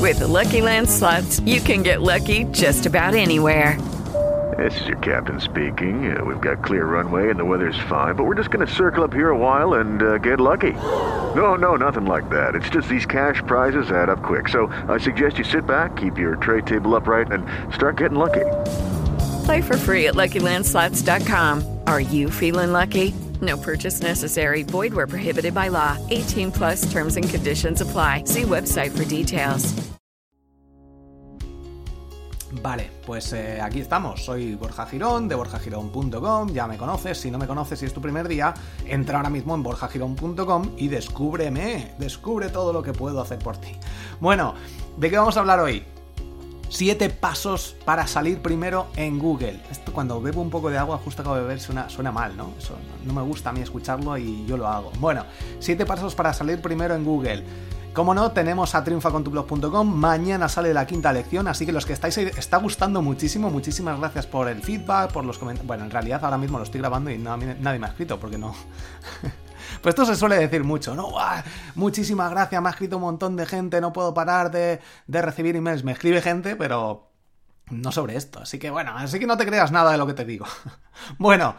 With the Lucky Land Slots, you can get lucky just about anywhere. This is your captain speaking. We've got clear runway and the weather's fine, but we're just going to circle up here a while and get lucky. No, nothing like that. It's just these cash prizes add up quick. So I suggest you sit back, keep your tray table upright, and start getting lucky. Play for free at LuckyLandSlots.com. Are you feeling lucky? No purchase necessary. Void where prohibited by law. 18 plus terms and conditions apply. See website for details. Vale, pues aquí estamos. Soy Borja Girón, de borjagirón.com. Ya me conoces. Si no me conoces y es tu primer día, entra ahora mismo en borjagirón.com y descúbreme. Descubre todo lo que puedo hacer por ti. Bueno, ¿de qué vamos a hablar hoy? 7 pasos para salir primero en Google. Esto cuando bebo un poco de agua, justo acabo de beber, suena mal, ¿no? Eso no me gusta a mí escucharlo y yo lo hago. Bueno, 7 pasos para salir primero en Google. Como no, tenemos a triunfacontublog.com. Mañana sale la 5ª lección, así que los que estáis ahí, está gustando muchísimo. Muchísimas gracias por el feedback, por los comentarios. Bueno, en realidad ahora mismo lo estoy grabando y nadie me ha escrito, porque no... Pues esto se suele decir mucho, ¿no? Muchísimas gracias, me ha escrito un montón de gente, no puedo parar de recibir emails. Me escribe gente, pero no sobre esto. Así que bueno, no te creas nada de lo que te digo. Bueno,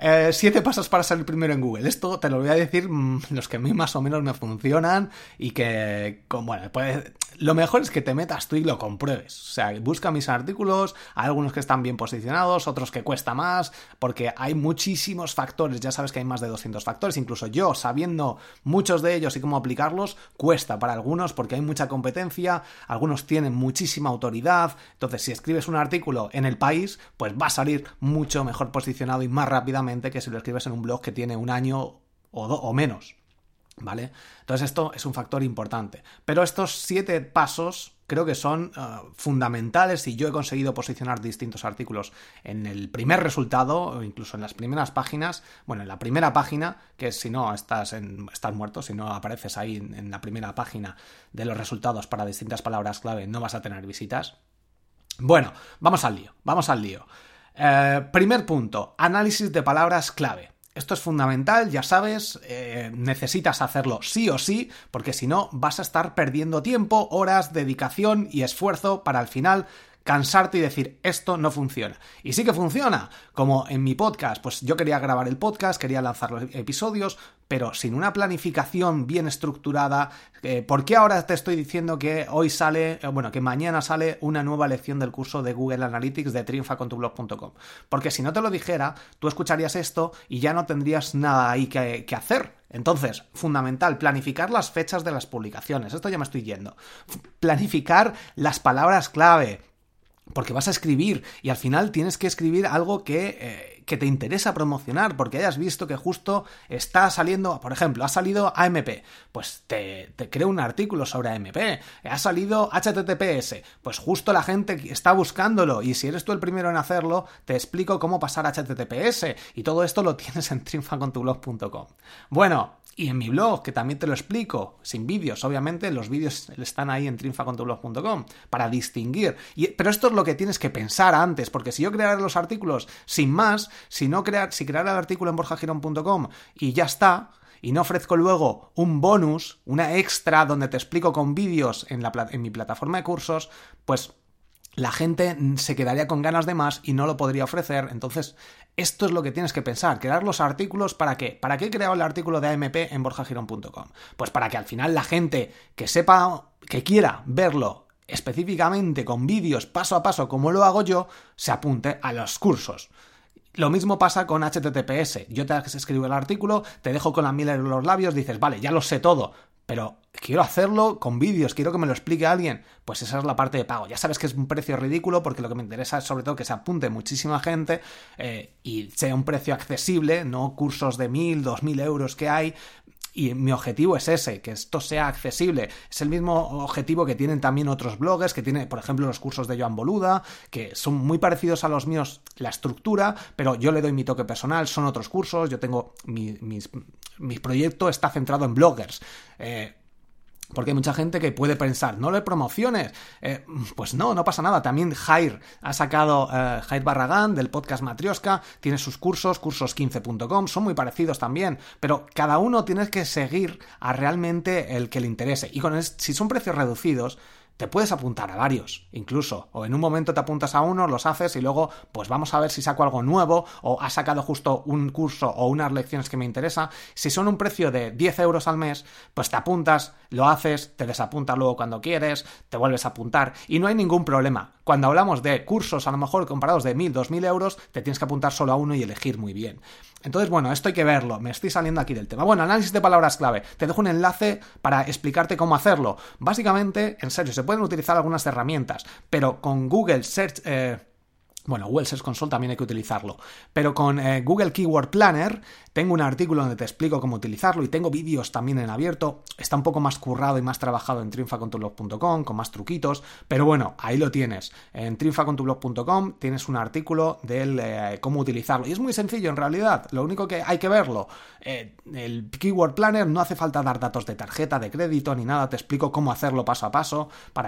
7 pasos para salir primero en Google. Esto te lo voy a decir los que a mí más o menos me funcionan y que, bueno, pues lo mejor es que te metas tú y lo compruebes. O sea, busca mis artículos, hay algunos que están bien posicionados, otros que cuesta más, porque hay muchísimos factores. Ya sabes que hay más de 200 factores. Incluso yo, sabiendo muchos de ellos y cómo aplicarlos, cuesta para algunos porque hay mucha competencia, algunos tienen muchísima autoridad. Entonces, si escribes un artículo en El País, pues va a salir mucho mejor posicionado y más rápidamente que si lo escribes en un blog que tiene un año o menos, ¿vale? Entonces esto es un factor importante. Pero estos 7 pasos creo que son fundamentales y yo he conseguido posicionar distintos artículos en el primer resultado o incluso en las primeras páginas. Bueno, en la primera página, que si no estás muerto, si no apareces ahí en la primera página de los resultados para distintas palabras clave, no vas a tener visitas. Bueno, vamos al lío. Primer punto, análisis de palabras clave. Esto es fundamental, ya sabes, necesitas hacerlo sí o sí, porque si no vas a estar perdiendo tiempo, horas, dedicación y esfuerzo para al final cansarte y decir, esto no funciona. Y sí que funciona, como en mi podcast, pues yo quería grabar el podcast, quería lanzar los episodios, pero sin una planificación bien estructurada. ¿Por qué ahora te estoy diciendo que que mañana sale una nueva lección del curso de Google Analytics de triunfacontublog.com? Porque si no te lo dijera, tú escucharías esto y ya no tendrías nada ahí que hacer. Entonces, fundamental, planificar las fechas de las publicaciones. Esto ya me estoy yendo. Planificar las palabras clave. Porque vas a escribir y al final tienes que escribir algo que te interesa promocionar, porque hayas visto que justo está saliendo, por ejemplo, ha salido AMP, pues te creo un artículo sobre AMP, ha salido HTTPS, pues justo la gente está buscándolo y si eres tú el primero en hacerlo, te explico cómo pasar a HTTPS y todo esto lo tienes en triunfacontublog.com. Bueno, y en mi blog, que también te lo explico, sin vídeos, obviamente, los vídeos están ahí en triunfacontublog.com para distinguir. Pero esto es lo que tienes que pensar antes, porque si yo creara los artículos sin más, si creara el artículo en borjagirón.com y ya está, y no ofrezco luego un bonus, una extra donde te explico con vídeos en mi plataforma de cursos, pues la gente se quedaría con ganas de más y no lo podría ofrecer. Entonces, esto es lo que tienes que pensar. Crear los artículos, ¿para qué? ¿Para qué he creado el artículo de AMP en borjagirón.com? Pues para que al final la gente que sepa, que quiera verlo específicamente con vídeos paso a paso como lo hago yo, se apunte a los cursos. Lo mismo pasa con HTTPS. Yo te escribo el artículo, te dejo con la miel en los labios, dices, vale, ya lo sé todo, pero quiero hacerlo con vídeos, quiero que me lo explique alguien. Pues esa es la parte de pago. Ya sabes que es un precio ridículo porque lo que me interesa es sobre todo que se apunte muchísima gente y sea un precio accesible, no cursos de 1.000, 2.000 euros que hay. Y mi objetivo es ese, que esto sea accesible. Es el mismo objetivo que tienen también otros bloggers, que tienen, por ejemplo, los cursos de Joan Boluda, que son muy parecidos a los míos, la estructura, pero yo le doy mi toque personal, son otros cursos, yo tengo mi proyecto está centrado en bloggers. Porque hay mucha gente que puede pensar, no le promociones. Pues no pasa nada. También Jair ha sacado, Jair Barragán del podcast Matrioska, tiene sus cursos, cursos15.com, son muy parecidos también, pero cada uno tiene que seguir a realmente el que le interese. Y si son precios reducidos, Te puedes apuntar a varios, incluso, o en un momento te apuntas a uno, los haces y luego, pues vamos a ver si saco algo nuevo, o has sacado justo un curso o unas lecciones que me interesa. Si son un precio de 10 euros al mes, pues te apuntas, lo haces, te desapuntas luego cuando quieres, te vuelves a apuntar y no hay ningún problema. Cuando hablamos de cursos, a lo mejor comparados de 1.000, 2.000 euros, te tienes que apuntar solo a uno y elegir muy bien. Entonces, bueno, esto hay que verlo, me estoy saliendo aquí del tema. Bueno, análisis de palabras clave. Te dejo un enlace para explicarte cómo hacerlo. Básicamente, en serio, se pueden utilizar algunas herramientas, pero con Google Search... Google Search Console también hay que utilizarlo. Pero con Google Keyword Planner tengo un artículo donde te explico cómo utilizarlo y tengo vídeos también en abierto. Está un poco más currado y más trabajado en triunfacontublog.com con más truquitos. Pero bueno, ahí lo tienes. En triunfacontublog.com tienes un artículo del cómo utilizarlo. Y es muy sencillo en realidad. Lo único que hay que verlo. El Keyword Planner no hace falta dar datos de tarjeta, de crédito ni nada. Te explico cómo hacerlo paso a paso para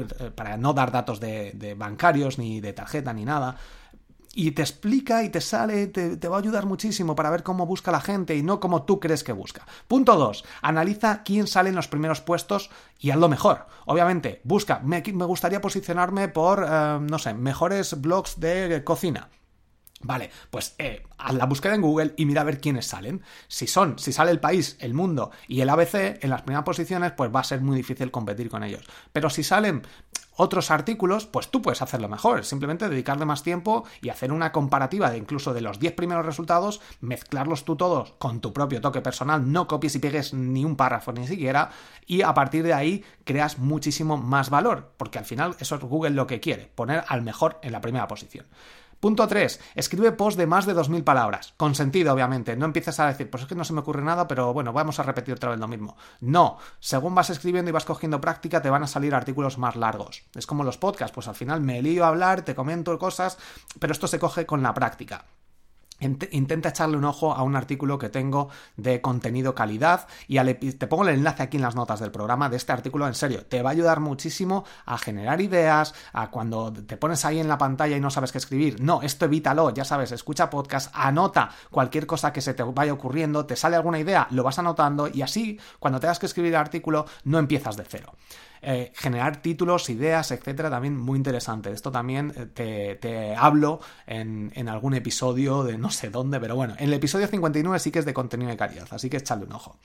no dar datos de bancarios ni de tarjeta ni nada. Y te explica y te sale, te va a ayudar muchísimo para ver cómo busca la gente y no cómo tú crees que busca. Punto 2. Analiza quién sale en los primeros puestos y hazlo mejor. Obviamente, busca, me gustaría posicionarme por, mejores blogs de cocina. Vale, pues haz la búsqueda en Google y mira a ver quiénes salen. Si sale El País, El Mundo y el ABC en las primeras posiciones, pues va a ser muy difícil competir con ellos. Pero si salen otros artículos, pues tú puedes hacerlo mejor. Simplemente dedicarle más tiempo y hacer una comparativa de incluso de los 10 primeros resultados, mezclarlos tú todos con tu propio toque personal, no copies y pegues ni un párrafo ni siquiera, y a partir de ahí creas muchísimo más valor, porque al final eso es Google lo que quiere, poner al mejor en la primera posición. Punto 3. Escribe post de más de 2.000 palabras. Con sentido, obviamente. No empieces a decir, pues es que no se me ocurre nada, pero bueno, vamos a repetir otra vez lo mismo. No. Según vas escribiendo y vas cogiendo práctica, te van a salir artículos más largos. Es como los podcasts. Pues al final me lío a hablar, te comento cosas, pero esto se coge con la práctica. Intenta echarle un ojo a un artículo que tengo de contenido calidad y te pongo el enlace aquí en las notas del programa de este artículo. En serio, te va a ayudar muchísimo a generar ideas, a cuando te pones ahí en la pantalla y no sabes qué escribir. No, esto evítalo, ya sabes, escucha podcast, anota cualquier cosa que se te vaya ocurriendo, te sale alguna idea, lo vas anotando y así cuando tengas que escribir el artículo no empiezas de cero. Generar títulos, ideas, etcétera, también muy interesante. Esto también te hablo en algún episodio de no sé dónde, pero bueno, en el episodio 59 sí que es de contenido de calidad, así que échale un ojo.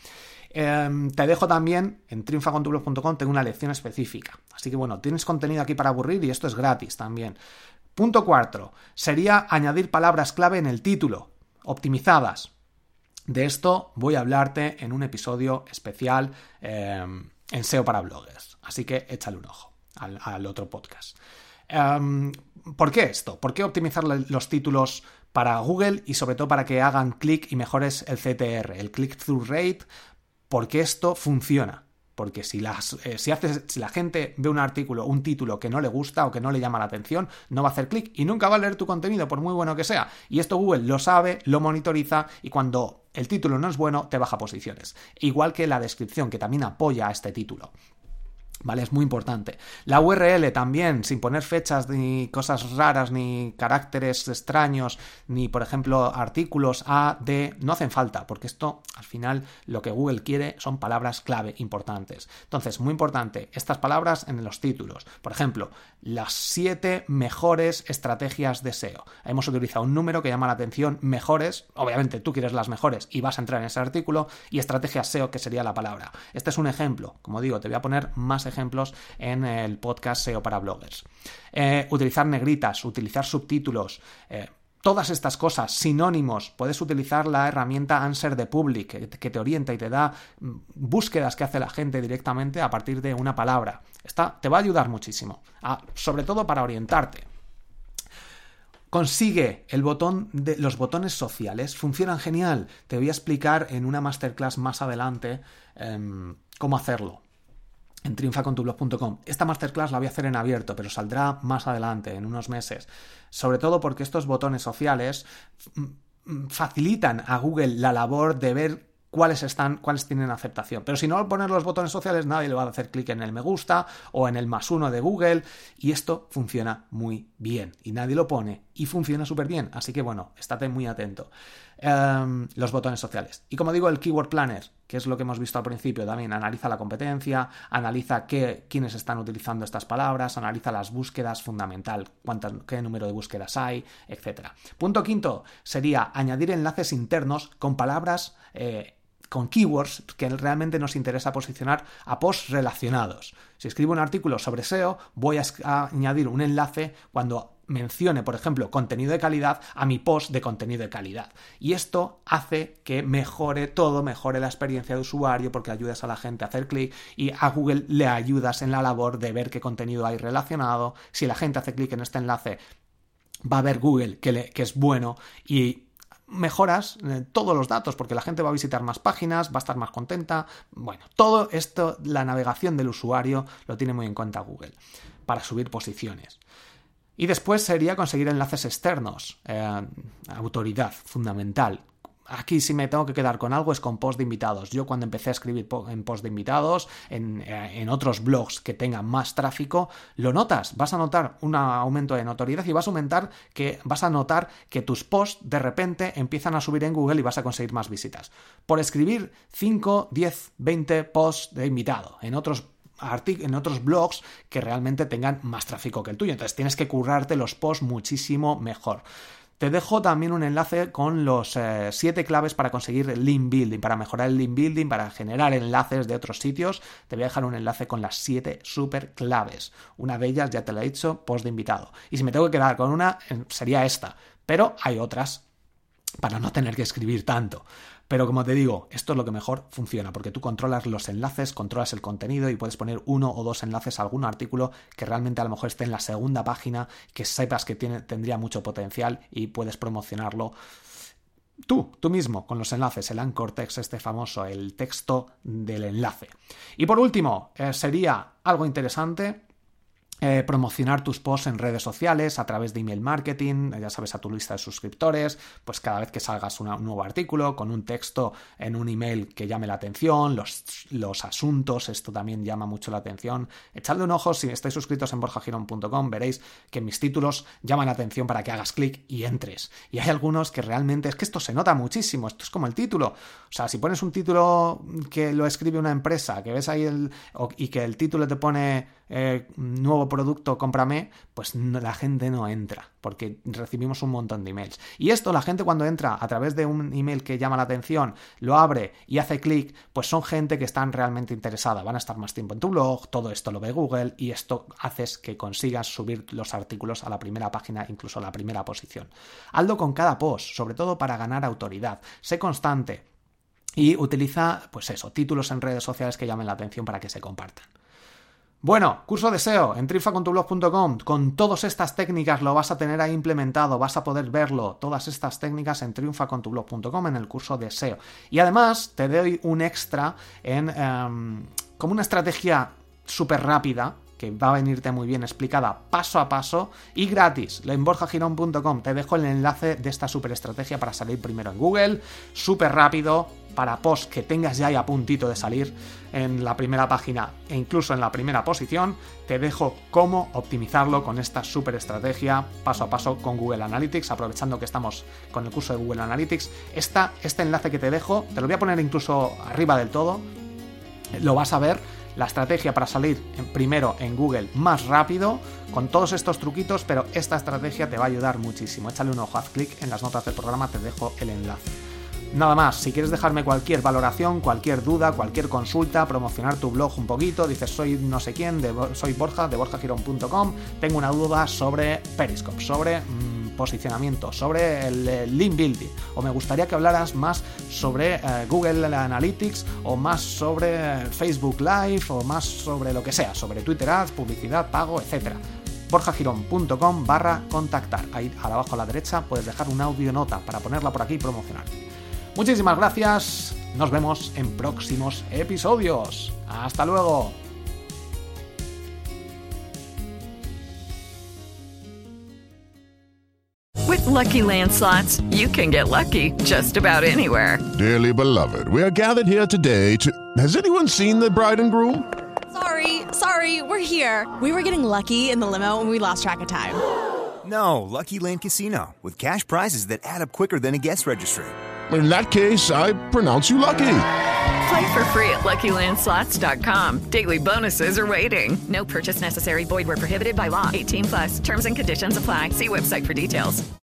Te dejo también en triunfacontublog.com, tengo una lección específica, así que bueno, tienes contenido aquí para aburrir y esto es gratis también. Punto 4 sería añadir palabras clave en el título, optimizadas. De esto voy a hablarte en un episodio especial en SEO para bloggers. Así que échale un ojo al otro podcast. ¿Por qué esto? ¿Por qué optimizar los títulos para Google y sobre todo para que hagan clic y mejores el CTR, el click-through rate? Porque esto funciona. Porque si la gente ve un artículo, un título que no le gusta o que no le llama la atención, no va a hacer clic y nunca va a leer tu contenido, por muy bueno que sea. Y esto Google lo sabe, lo monitoriza y cuando el título no es bueno, te baja posiciones. Igual que la descripción, que también apoya a este título. ¿Vale? Es muy importante. La URL también, sin poner fechas ni cosas raras, ni caracteres extraños, ni, por ejemplo, artículos A, D, no hacen falta, porque esto, al final, lo que Google quiere son palabras clave importantes. Entonces, muy importante, estas palabras en los títulos. Por ejemplo, las 7 mejores estrategias de SEO. Hemos utilizado un número que llama la atención, mejores, obviamente tú quieres las mejores y vas a entrar en ese artículo, y estrategias SEO, que sería la palabra. Este es un ejemplo. Como digo, te voy a poner más ejemplos en el podcast SEO para bloggers. Utilizar negritas, utilizar subtítulos, todas estas cosas, sinónimos. Puedes utilizar la herramienta Answer the Public, que te orienta y te da búsquedas que hace la gente directamente a partir de una palabra. Esta te va a ayudar muchísimo, sobre todo para orientarte. Consigue los botones sociales, funcionan genial. Te voy a explicar en una masterclass más adelante cómo hacerlo. En triunfacontublog.com. Esta masterclass la voy a hacer en abierto, pero saldrá más adelante, en unos meses. Sobre todo porque estos botones sociales facilitan a Google la labor de ver cuáles tienen aceptación. Pero si no poner los botones sociales, nadie le va a hacer clic en el me gusta o en el +1 de Google, y esto funciona muy bien. Y nadie lo pone y funciona súper bien. Así que bueno, estate muy atento. Los botones sociales. Y como digo, el Keyword Planner. que es lo que hemos visto al principio también. Analiza la competencia, analiza quiénes están utilizando estas palabras, analiza las búsquedas, fundamental, qué número de búsquedas hay, etc. Punto quinto sería añadir enlaces internos con palabras con keywords que realmente nos interesa posicionar a posts relacionados. Si escribo un artículo sobre SEO, voy a añadir un enlace cuando mencione, por ejemplo, contenido de calidad a mi post de contenido de calidad. Y esto hace que mejore la experiencia de usuario porque ayudas a la gente a hacer clic y a Google le ayudas en la labor de ver qué contenido hay relacionado. Si la gente hace clic en este enlace, va a ver Google que es bueno y mejoras todos los datos porque la gente va a visitar más páginas, va a estar más contenta. Bueno, todo esto, la navegación del usuario lo tiene muy en cuenta Google para subir posiciones. Y después sería conseguir enlaces externos, autoridad, fundamental. Aquí si me tengo que quedar con algo es con post de invitados. Yo cuando empecé a escribir en post de invitados, en otros blogs que tengan más tráfico, lo notas. Vas a notar un aumento de notoriedad y vas a notar que tus posts de repente empiezan a subir en Google y vas a conseguir más visitas. Por escribir 5, 10, 20 posts de invitado en otros blogs que realmente tengan más tráfico que el tuyo. Entonces tienes que currarte los posts muchísimo mejor. Te dejo también un enlace con los 7 claves para conseguir el link building, para mejorar el link building, para generar enlaces de otros sitios. Te voy a dejar un enlace con las 7 super claves. Una de ellas, ya te lo he dicho, post de invitado. Y si me tengo que quedar con una, sería esta. Pero hay otras para no tener que escribir tanto. Pero como te digo, esto es lo que mejor funciona, porque tú controlas los enlaces, controlas el contenido y puedes poner 1 o 2 enlaces a algún artículo que realmente a lo mejor esté en la segunda página, que sepas que tendría mucho potencial y puedes promocionarlo tú mismo con los enlaces, el anchor text este famoso, el texto del enlace. Y por último, sería algo interesante promocionar tus posts en redes sociales a través de email marketing, ya sabes, a tu lista de suscriptores, pues cada vez que salgas un nuevo artículo con un texto en un email que llame la atención, los asuntos, esto también llama mucho la atención. Echadle un ojo, si estáis suscritos en borjagirón.com veréis que mis títulos llaman la atención para que hagas clic y entres. Y hay algunos que realmente, es que esto se nota muchísimo, esto es como el título. O sea, si pones un título que lo escribe una empresa, que ves ahí y que el título te pone nuevo producto, cómprame, pues la gente no entra, porque recibimos un montón de emails. Y esto, la gente cuando entra a través de un email que llama la atención, lo abre y hace clic, pues son gente que están realmente interesada, van a estar más tiempo en tu blog, todo esto lo ve Google y esto haces que consigas subir los artículos a la primera página, incluso a la primera posición. Hazlo con cada post, sobre todo para ganar autoridad. Sé constante y utiliza, pues eso, títulos en redes sociales que llamen la atención para que se compartan. Bueno, curso de SEO en triunfacontublog.com. Con todas estas técnicas lo vas a tener ahí implementado, vas a poder verlo, todas estas técnicas en triunfacontublog.com en el curso de SEO. Y además te doy un extra como una estrategia súper rápida, que va a venirte muy bien explicada paso a paso y gratis. En borjagirón.com te dejo el enlace de esta súper estrategia para salir primero en Google, súper rápido, para posts que tengas ya ahí a puntito de salir en la primera página e incluso en la primera posición. Te dejo cómo optimizarlo con esta súper estrategia paso a paso con Google Analytics, aprovechando que estamos con el curso de Google Analytics. Este enlace que te dejo, te lo voy a poner incluso arriba del todo, lo vas a ver, la estrategia para salir primero en Google más rápido, con todos estos truquitos, pero esta estrategia te va a ayudar muchísimo. Échale un ojo, haz clic en las notas del programa, te dejo el enlace. Nada más, si quieres dejarme cualquier valoración, cualquier duda, cualquier consulta, promocionar tu blog un poquito, dices soy no sé quién, soy Borja, de borjagirón.com, tengo una duda sobre Periscope, sobre posicionamiento, sobre el link building, o me gustaría que hablaras más sobre Google Analytics, o más sobre Facebook Live, o más sobre lo que sea, sobre Twitter Ads, publicidad, pago, etcétera. borjagirón.com/contactar. Ahí abajo a la derecha puedes dejar una audionota para ponerla por aquí y promocionar. Muchísimas gracias, nos vemos en próximos episodios. ¡Hasta luego! With Lucky Land Slots, you can get lucky just about anywhere. Dearly beloved, we are gathered here today to... Has anyone seen the bride and groom? Sorry, we're here. We were getting lucky in the limo and we lost track of time. No, Lucky Land Casino, with cash prizes that add up quicker than a guest registry. In that case, I pronounce you lucky. Play for free at LuckyLandSlots.com. Daily bonuses are waiting. No purchase necessary. Void where prohibited by law. 18 plus. Terms and conditions apply. See website for details.